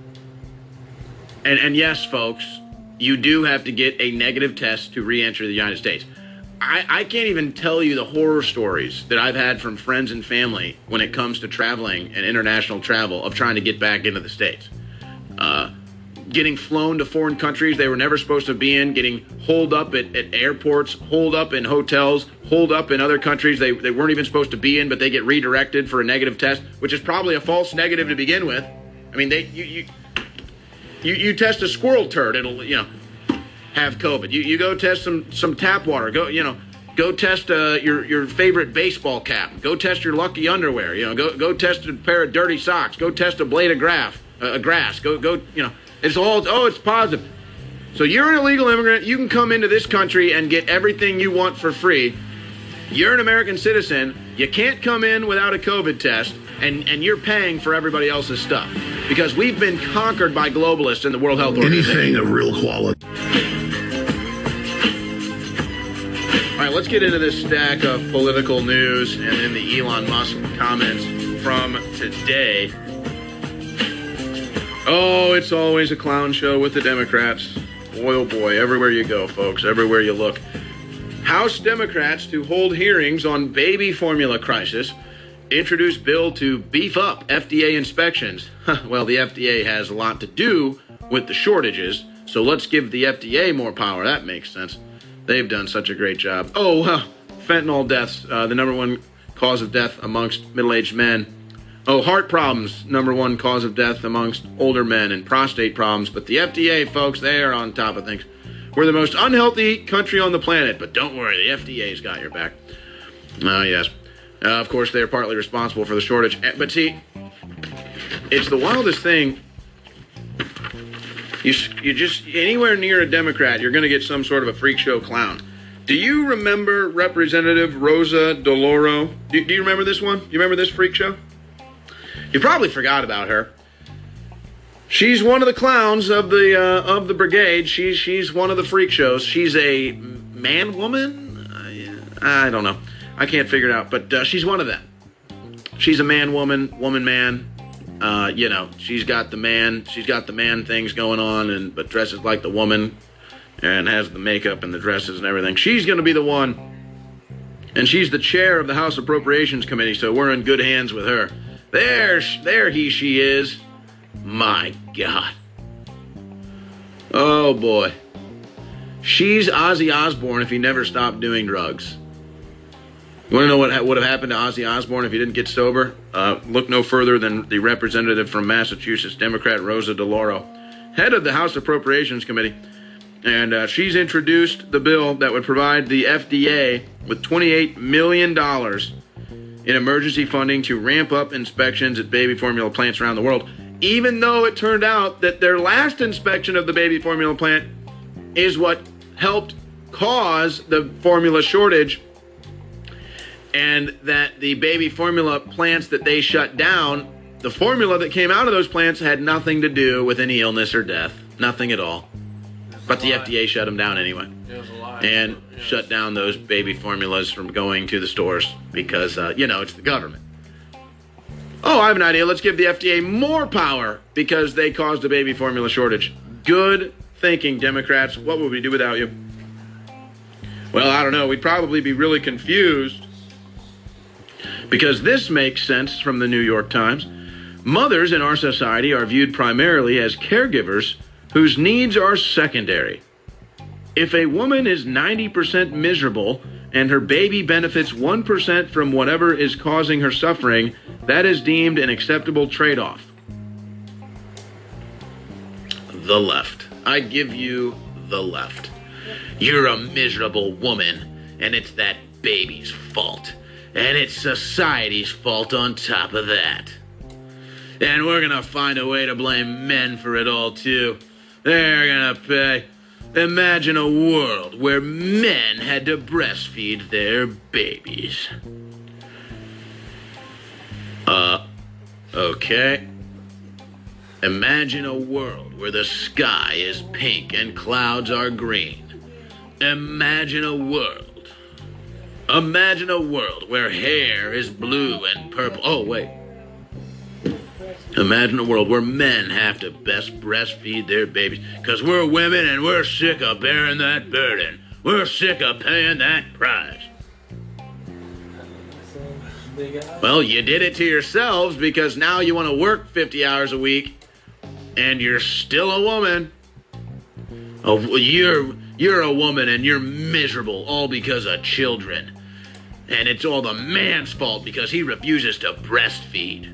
And yes, folks, you do have to get a negative test to re-enter the United States. I can't even tell you the horror stories that I've had from friends and family when it comes to traveling and international travel of trying to get back into the States. Getting flown to foreign countries they were never supposed to be in, getting holed up at airports, holed up in hotels, holed up in other countries they weren't even supposed to be in, but they get redirected for a negative test, which is probably a false negative to begin with. I mean, you test a squirrel turd, it'll, have COVID. You go test some tap water. Go test your favorite baseball cap. Go test your lucky underwear. Go test a pair of dirty socks. Go test a blade of grass. Go. It's all. It's positive. So you're an illegal immigrant. You can come into this country and get everything you want for free. You're an American citizen. You can't come in without a COVID test, and you're paying for everybody else's stuff because we've been conquered by globalists in the World Health Organization. Anything of real quality. All right, let's get into this stack of political news and then the Elon Musk comments from today. Oh, it's always a clown show with the Democrats. Boy, oh boy, everywhere you go, folks, everywhere you look. House Democrats to hold hearings on baby formula crisis, introduce bill to beef up FDA inspections. Well, the FDA has a lot to do with the shortages, so let's give the FDA more power. That makes sense. They've done such a great job. Oh, fentanyl deaths, the number one cause of death amongst middle-aged men. Oh, heart problems, number one cause of death amongst older men, and prostate problems. But the FDA, folks, they are on top of things. We're the most unhealthy country on the planet, but don't worry, the FDA's got your back. Oh, yes. Of course, they're partly responsible for the shortage. But see, it's the wildest thing. You just, anywhere near a Democrat, you're going to get some sort of a freak show clown. Do you remember Representative Rosa DeLauro? Do you remember this one? You remember this freak show? You probably forgot about her. She's one of the clowns of the brigade. She's one of the freak shows. She's a man-woman? I don't know. I can't figure it out, but she's one of them. She's a man-woman, woman-man. You know, she's got the man things going on, but dresses like the woman and has the makeup and the dresses and everything. She's going to be the one, and she's the chair of the House Appropriations Committee, so we're in good hands with her. There she is. My God. Oh, boy. She's Ozzy Osbourne if he never stopped doing drugs. You want to know what would have happened to Ozzy Osbourne if he didn't get sober? Look no further than the representative from Massachusetts, Democrat Rosa DeLauro, head of the House Appropriations Committee. And she's introduced the bill that would provide the FDA with $28 million in emergency funding to ramp up inspections at baby formula plants around the world, even though it turned out that their last inspection of the baby formula plant is what helped cause the formula shortage, and that the baby formula plants that they shut down, the formula that came out of those plants had nothing to do with any illness or death. Nothing at all. But the FDA shut them down anyway. And shut down those baby formulas from going to the stores because, it's the government. Oh, I have an idea. Let's give the FDA more power because they caused a baby formula shortage. Good thinking, Democrats. What would we do without you? Well, I don't know. We'd probably be really confused because this makes sense from the New York Times. Mothers in our society are viewed primarily as caregivers whose needs are secondary. If a woman is 90% miserable and her baby benefits 1% from whatever is causing her suffering, that is deemed an acceptable trade-off. The left. I give you the left. You're a miserable woman, and it's that baby's fault. And it's society's fault on top of that. And we're gonna find a way to blame men for it all, too. They're gonna pay. Imagine a world where men had to breastfeed their babies. Okay. Imagine a world where the sky is pink and clouds are green. Imagine a world. Imagine a world where hair is blue and purple. Oh, wait. Imagine a world where men have to best breastfeed their babies because we're women and we're sick of bearing that burden. We're sick of paying that price. Well, you did it to yourselves because now you want to work 50 hours a week and you're still a woman. Oh, you're a woman and you're miserable all because of children. And it's all the man's fault because he refuses to breastfeed.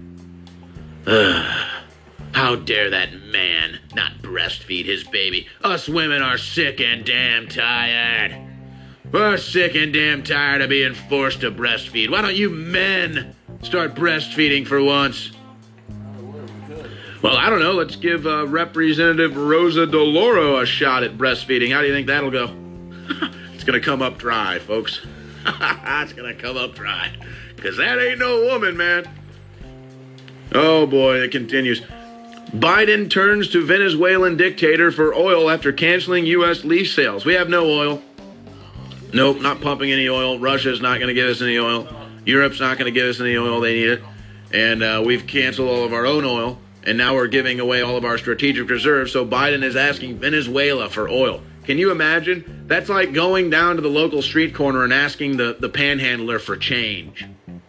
How dare that man not breastfeed his baby? Us women are sick and damn tired. We're sick and damn tired of being forced to breastfeed. Why don't you men start breastfeeding for once? Well, I don't know. Let's give Representative Rosa DeLauro a shot at breastfeeding. How do you think that'll go? It's going to come up dry, folks. It's going to come up dry. Because that ain't no woman, man. Oh, boy, it continues. Biden turns to Venezuelan dictator for oil after canceling U.S. lease sales. We have no oil. Nope, not pumping any oil. Russia's not going to give us any oil. Europe's not going to give us any oil. They need it. And we've canceled all of our own oil. And now we're giving away all of our strategic reserves. So Biden is asking Venezuela for oil. Can you imagine? That's like going down to the local street corner and asking the panhandler for change.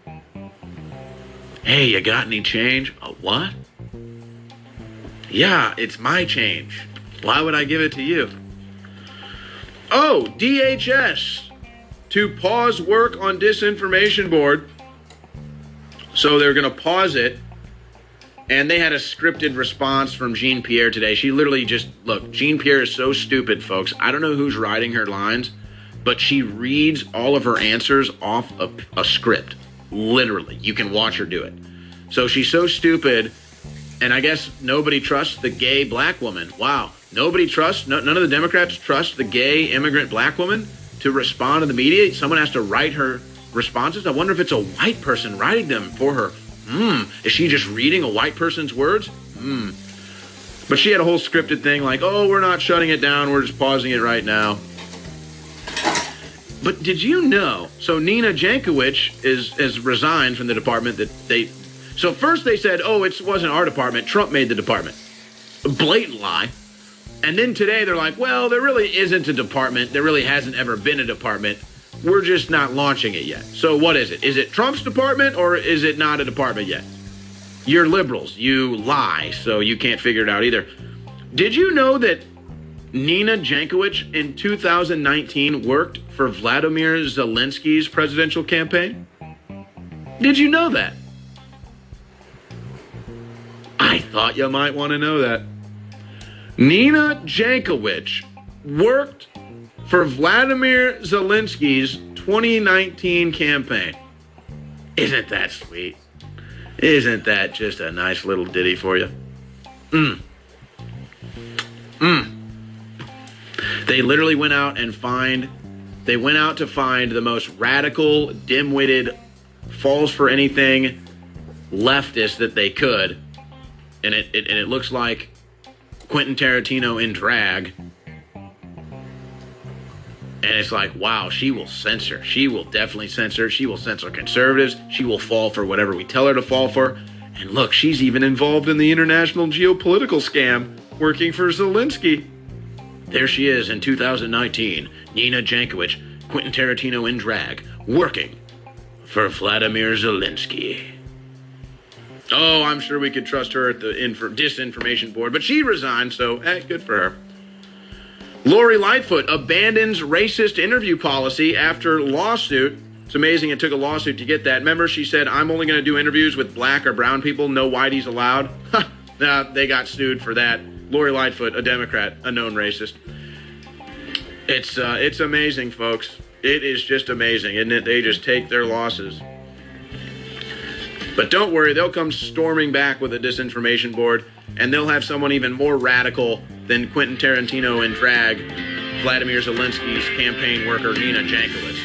Hey, you got any change? A what? Yeah, it's my change. Why would I give it to you? Oh, DHS to pause work on disinformation board. So they're going to pause it. And they had a scripted response from Jean Pierre today. She literally just, look, Jean Pierre is so stupid, folks. I don't know who's writing her lines, but she reads all of her answers off a script. Literally. You can watch her do it. So she's so stupid, and I guess nobody trusts the gay black woman. Wow. Nobody trusts, none of the Democrats trust the gay immigrant black woman to respond to the media. Someone has to write her responses. I wonder if it's a white person writing them for her. Is she just reading a white person's words? But she had a whole scripted thing like, oh, we're not shutting it down. We're just pausing it right now. But did you know? So Nina Jankowicz has resigned from the department that they. So first they said, oh, it wasn't our department. Trump made the department. A blatant lie. And then today they're like, well, there really isn't a department. There really hasn't ever been a department. We're just not launching it yet. So what is it? Is it Trump's department or is it not a department yet? You're liberals. You lie, so you can't figure it out either. Did you know that Nina Jankowicz in 2019 worked for Vladimir Zelensky's presidential campaign? Did you know that? I thought you might want to know that. Nina Jankowicz worked for Vladimir Zelensky's 2019 campaign. Isn't that sweet? Isn't that just a nice little ditty for you? They literally went out to find the most radical, dim-witted, falls for anything leftist that they could. And it looks like Quentin Tarantino in drag. And it's like, wow, she will censor. She will definitely censor. She will censor conservatives. She will fall for whatever we tell her to fall for. And look, she's even involved in the international geopolitical scam, working for Zelensky. There she is in 2019, Nina Jankowicz, Quentin Tarantino in drag, working for Vladimir Zelensky. Oh, I'm sure we could trust her at the disinformation board, but she resigned, so good for her. Lori Lightfoot abandons racist interview policy after lawsuit. It's amazing it took a lawsuit to get that. Remember, she said, I'm only going to do interviews with black or brown people, no whiteies allowed. Nah, they got sued for that. Lori Lightfoot, a Democrat, a known racist. It's amazing, folks. It is just amazing, isn't it? They just take their losses. But don't worry, they'll come storming back with a disinformation board, and they'll have someone even more radical than Quentin Tarantino in drag, Vladimir Zelensky's campaign worker, Nina Jankowicz.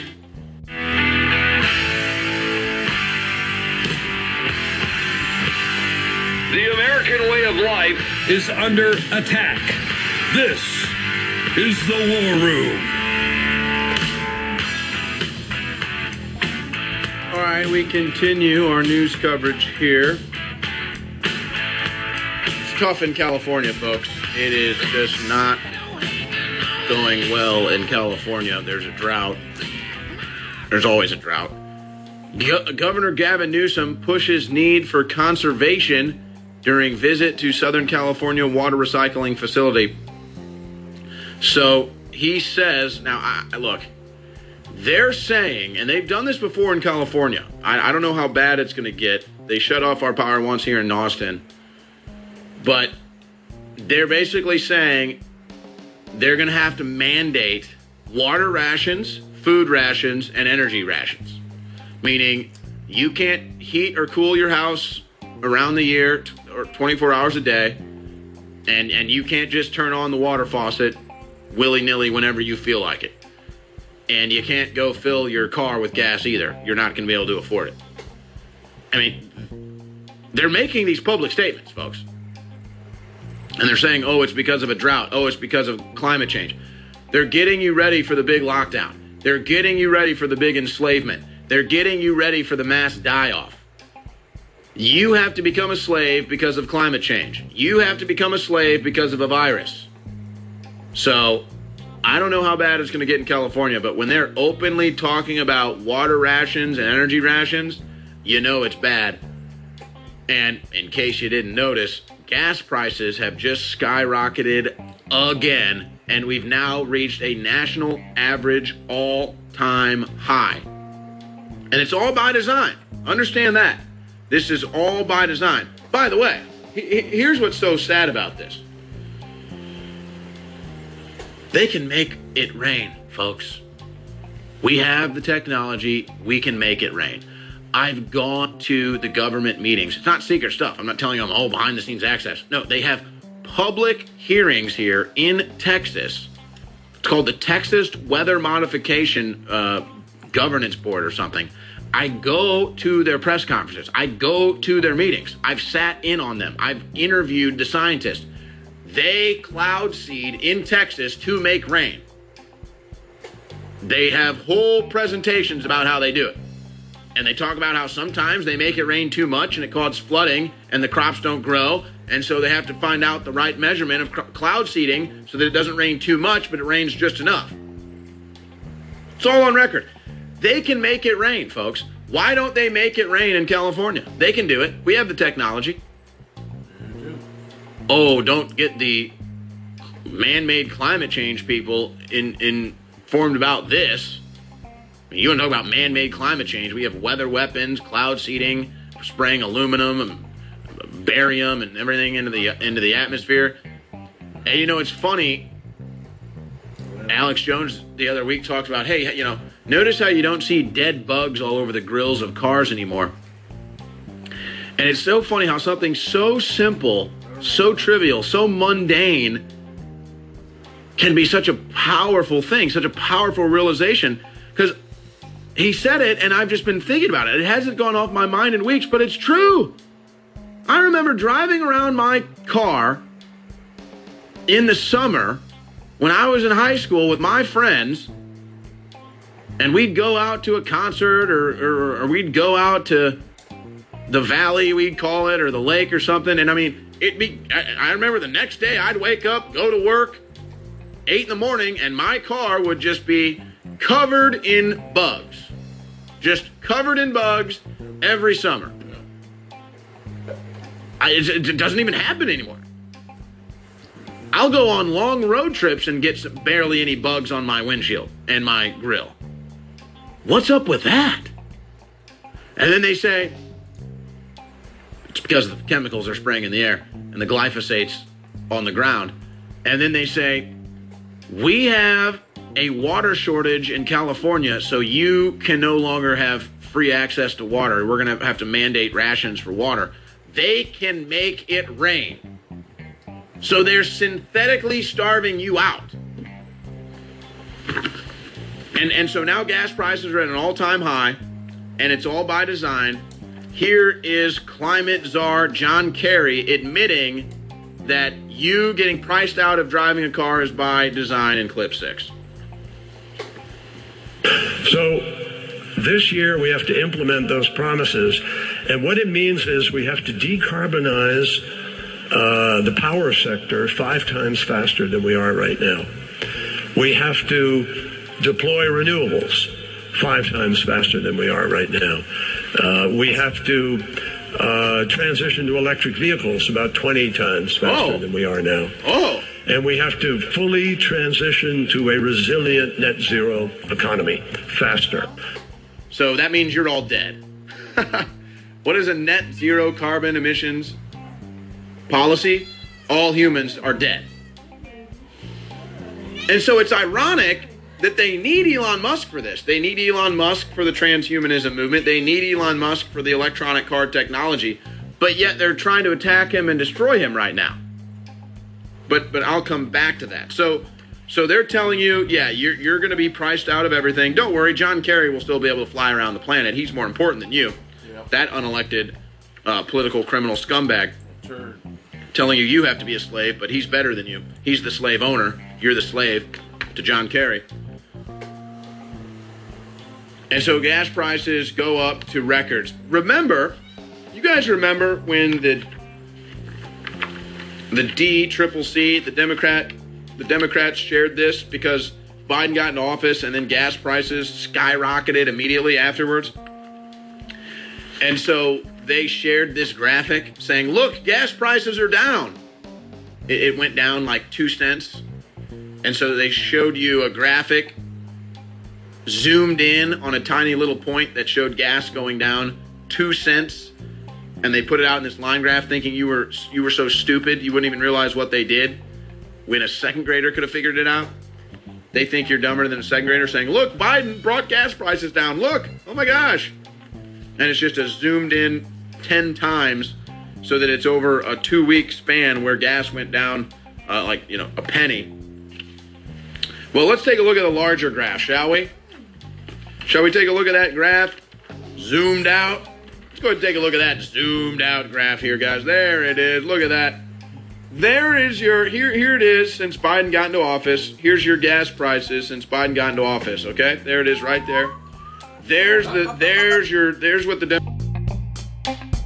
The American way of life is under attack. This is the War Room. All right, we continue our news coverage here. It's tough in California, folks. It is just not going well in California. There's a drought. There's always a drought. Governor Gavin Newsom pushes need for conservation during visit to Southern California water recycling facility. So he says, now, look, they're saying, and they've done this before in California. I don't know how bad it's going to get. They shut off our power once here in Austin. But they're basically saying they're going to have to mandate water rations, food rations, and energy rations. Meaning you can't heat or cool your house around the year or 24 hours a day. And you can't just turn on the water faucet willy-nilly whenever you feel like it. And you can't go fill your car with gas either. You're not going to be able to afford it. I mean, they're making these public statements, folks. And they're saying, oh, it's because of a drought. Oh, it's because of climate change. They're getting you ready for the big lockdown. They're getting you ready for the big enslavement. They're getting you ready for the mass die-off. You have to become a slave because of climate change. You have to become a slave because of a virus. So I don't know how bad it's going to get in California, but when they're openly talking about water rations and energy rations, you know it's bad. And in case you didn't notice, gas prices have just skyrocketed again, and we've now reached a national average all-time high. And it's all by design. Understand that. This is all by design. By the way, here's what's so sad about this. They can make it rain, folks. We have the technology. We can make it rain. I've gone to the government meetings. It's not secret stuff. I'm not telling them, oh, behind-the-scenes access. No, they have public hearings here in Texas. It's called the Texas Weather Modification Governance Board or something. I go to their press conferences. I go to their meetings. I've sat in on them. I've interviewed the scientists. They cloud seed in Texas to make rain. They have whole presentations about how they do it. And they talk about how sometimes they make it rain too much and it causes flooding and the crops don't grow. And so they have to find out the right measurement of cloud seeding so that it doesn't rain too much, but it rains just enough. It's all on record. They can make it rain, folks. Why don't they make it rain in California? They can do it. We have the technology. Oh, don't get the man-made climate change people informed about this. You want to talk about man-made climate change? We have weather weapons, cloud seeding, spraying aluminum and barium and everything into the atmosphere. And you know, it's funny. Alex Jones the other week talked about, hey, you know, notice how you don't see dead bugs all over the grills of cars anymore. And it's so funny how something so simple, so trivial, so mundane can be such a powerful thing, such a powerful realization. Because he said it, and I've just been thinking about it. It hasn't gone off my mind in weeks, but it's true. I remember driving around my car in the summer when I was in high school with my friends, and we'd go out to a concert or we'd go out to the valley, we'd call it, or the lake or something. And I mean, I remember the next day I'd wake up, go to work, 8 in the morning, and my car would just be covered in bugs. Just covered in bugs every summer. It doesn't even happen anymore. I'll go on long road trips and get barely any bugs on my windshield and my grill. What's up with that? And then they say, it's because the chemicals are spraying in the air and the glyphosate's on the ground. And then they say, we have a water shortage in California, so you can no longer have free access to water. We're going to have to mandate rations for water. They can make it rain. So they're synthetically starving you out. And so now gas prices are at an all-time high, and it's all by design. Here is climate czar John Kerry admitting that you getting priced out of driving a car is by design in clip 6. So this year we have to implement those promises. And what it means is we have to decarbonize the power sector 5 times faster than we are right now. We have to deploy renewables 5 times faster than we are right now. We have to transition to electric vehicles about 20 times faster than we are now. And we have to fully transition to a resilient net zero economy faster. So that means you're all dead. What is a net zero carbon emissions policy? All humans are dead. And so it's ironic that they need Elon Musk for this. They need Elon Musk for the transhumanism movement. They need Elon Musk for the electronic car technology. But yet they're trying to attack him and destroy him right now. But I'll come back to that. So they're telling you, yeah, you're going to be priced out of everything. Don't worry, John Kerry will still be able to fly around the planet. He's more important than you. Yep. That unelected political criminal scumbag. Sure. Telling you have to be a slave, but he's better than you. He's the slave owner. You're the slave to John Kerry. And so gas prices go up to records. Remember, you guys remember when the DCCC, the Democrats shared this because Biden got into office and then gas prices skyrocketed immediately afterwards. And so they shared this graphic saying, look, gas prices are down. It went down like 2 cents. And so they showed you a graphic zoomed in on a tiny little point that showed gas going down 2 cents. And they put it out in this line graph thinking you were so stupid you wouldn't even realize what they did when a second grader could have figured it out. They think you're dumber than a second grader saying, look, Biden brought gas prices down. Look, oh my gosh. And it's just a zoomed in 10 times so that it's over a 2-week span where gas went down a penny. Well, let's take a look at a larger graph, shall we? Shall we take a look at that graph? Zoomed out. Let's go ahead and take a look at that zoomed out graph here, guys. There it is. Look at that. There is your here it is since Biden got into office. Here's your gas prices since Biden got into office. Okay, there it is right there. There's what the